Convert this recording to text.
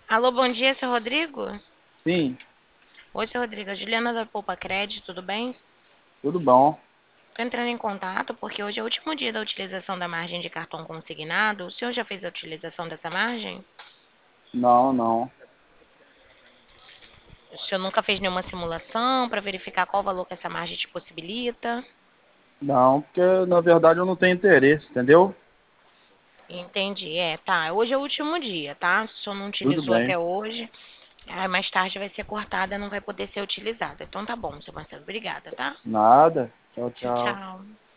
Alô, bom dia, seu Rodrigo? Sim, Oi, seu Rodrigo, a Juliana da Poupa Crédito, tudo bem? tudo bom. Estou entrando em contato porque hoje é o último dia da utilização da margem de cartão consignado. O senhor já fez a utilização dessa margem? Não, não. O senhor nunca fez nenhuma simulação para verificar qual valor que essa margem te possibilita? Não, porque na verdade eu não tenho interesse, entendeu? Entendi, tá. Hoje é o último dia, tá? Se o senhor não Tudo utilizou bem. até hoje, mais tarde vai ser cortada, não vai poder ser utilizada. Então tá bom, seu Marcelo, obrigada, tá? Nada. Tchau, Tchau, tchau. tchau.